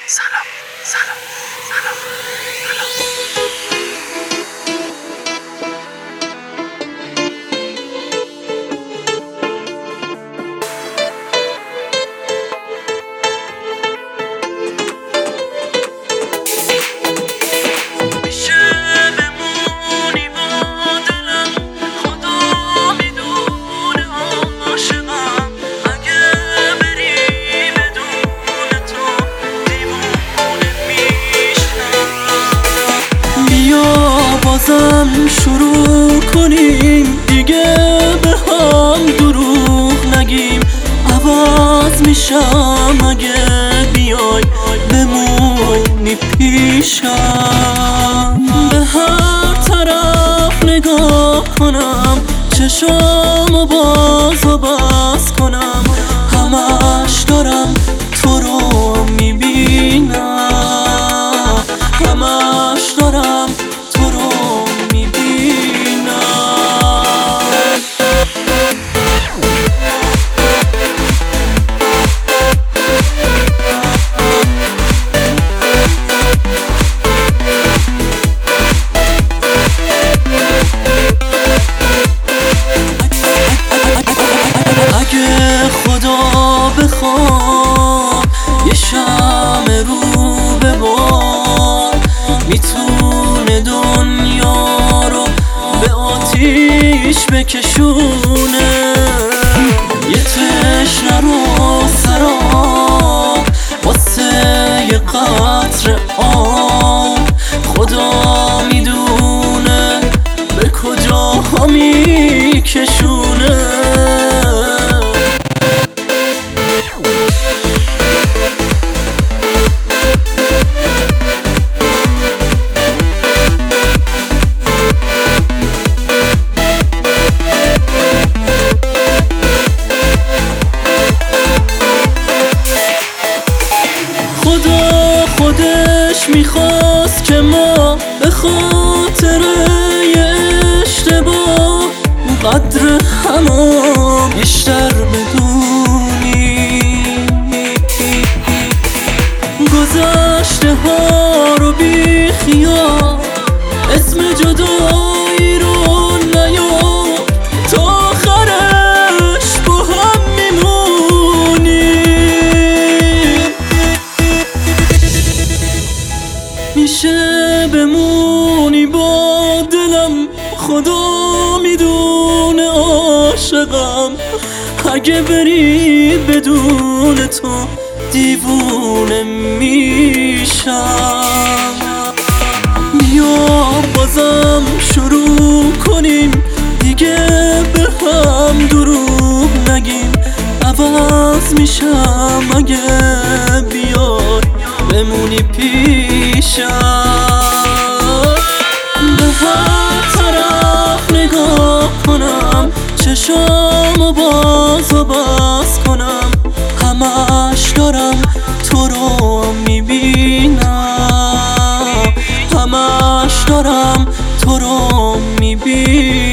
سلام سلام سلام بازم شروع کنیم دیگه به هم دروغ نگیم. عوض میشم اگه بیای بمونی پیشم. به هر طرف نگاه کنم چشامو باز و بس کنم، همش دارم تو رو میبینم، همش دارم خدا بخواد یه شمع رو به باد میتونه دنیا رو به آتیش بکشونه. یه تشنه رو سراب واسه یه قطره آب، خدا میدونه به کجاها میکشونه. خودش میخواست که ما به خاطر یه اشتباه قدر همو بیشتر بدونیم. گذشته ها رو بی خیال اسم جدایی رو نیار، تا آخرش با هم میمونیم. میشه بمونی با دلم، خدا میدونه عاشقم. اگه بری بدون تو دیوونه میشم. بیا بازم شروع کنیم دیگه به هم دروغ نگیم. عوض میشم اگه بیای بمونی پیشم. به هر طرف نگاه کنم چشامو باز و بس کنم، همش دارم تو رو میبینم، همش دارم تو رو میبینم.